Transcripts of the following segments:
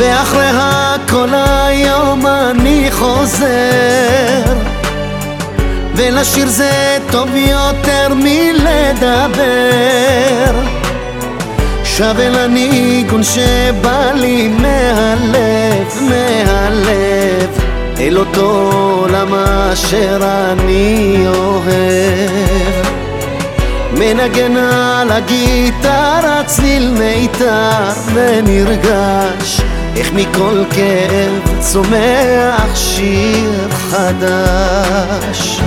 ואחרי הכל היום אני חוזר, ולשיר זה טוב יותר מלדבר. שווה לניגון שבא לי מהלב, מהלב, אל אותו עולם אשר אני אוהב. מנגן על הגיטרה צליל מיתר, ונרגש איך מכל כאב צומח שיר חדש.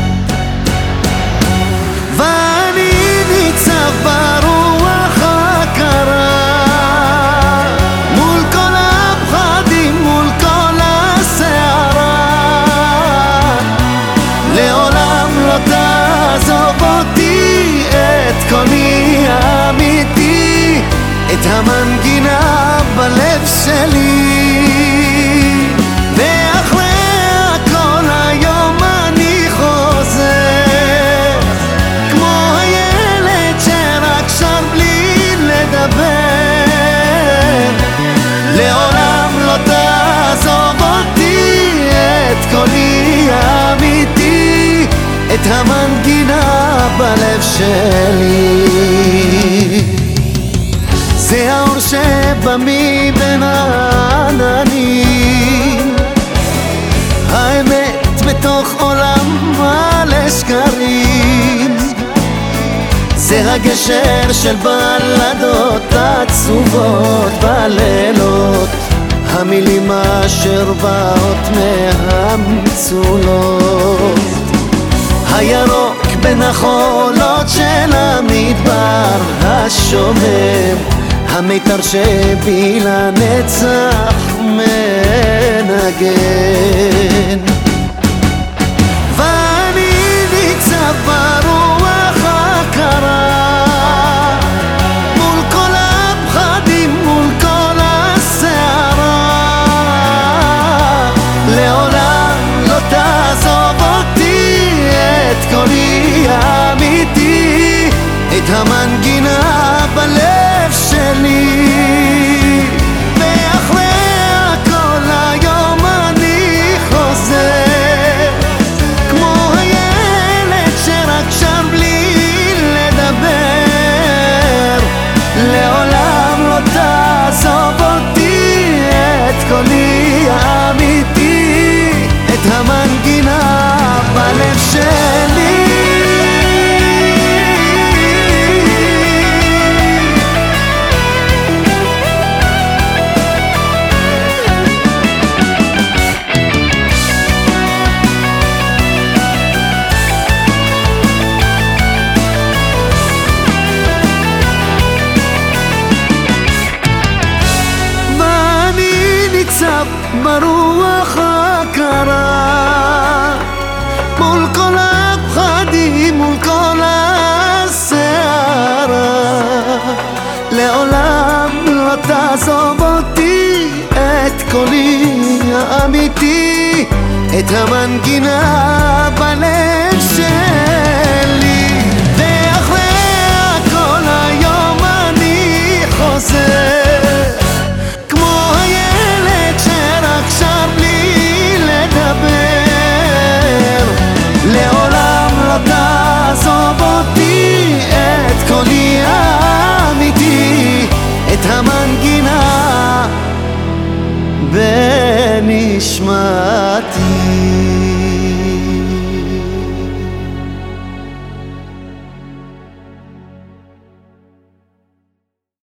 ואני ניצב ברוח הקרה, מול כל הפחדים, מול כל הסערה. לעולם לא תעזוב אותי, את קולי האמיתי, את המנגינה בלב שלי. ואחרי הכל היום אני חוזר, כמו הילד שרק שר בלי לדבר. לעולם לא תעזוב אותי, את קולי האמיתי, את המנגינה בלב שלי. זה האור שבא מבין העננים, האמת בתוך עולם מלא שקרים. זה הגשר של בלדות עצובות בלילות, המילים אשר באות מהמצולות. הירוק בין החולות של המדבר השומם, המיתר שבי לנצח מנגן. ואני ניצב ברוח הקרה, מול כל הפחדים, מול כל הסערה. לעולם לא תעזוב אותי, את קולי האמיתי, את המנגינה בלב שלי. ואחרי הכל היום אני חוזר, כמו הילד שרק שר בלי לדבר. לעולם לא תעזוב אותי, את קולי האמיתי, את המנגינה בלב שלי. ברוח הקרה, מול כל הפחדים, מול כל הסערה. לעולם לא תעזוב אותי, את קולי האמיתי, את המנגינה בלב שלי. ואחרי הכל היום אני חוזר, לעולם לא תעזוב אותי, את קולי האמיתי, את המנגינה בנשמתי.